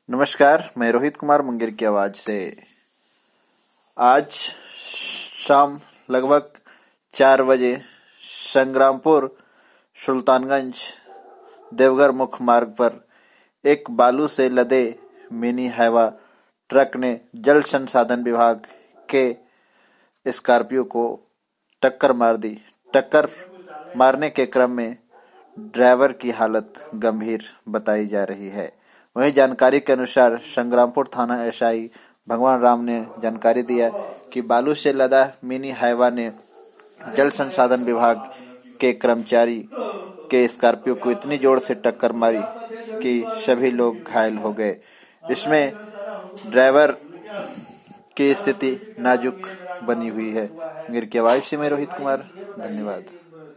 नमस्कार, मैं रोहित कुमार मुंगेर की आवाज से। आज शाम लगभग 4 बजे संग्रामपुर सुल्तानगंज देवघर मुख्य मार्ग पर एक बालू से लदे मिनी हाइवा ट्रक ने जल संसाधन विभाग के स्कॉर्पियो को टक्कर मार दी। टक्कर मारने के क्रम में ड्राइवर की हालत गंभीर बताई जा रही है। वहीं जानकारी के अनुसार संग्रामपुर थाना एसआई भगवान राम ने जानकारी दिया कि बालू से लदा मिनी हाइवा ने जल संसाधन विभाग के कर्मचारी के स्कॉर्पियो को इतनी जोर से टक्कर मारी कि सभी लोग घायल हो गए। इसमें ड्राइवर की स्थिति नाजुक बनी हुई है। मुंगेर की आवाज से मैं रोहित कुमार, धन्यवाद।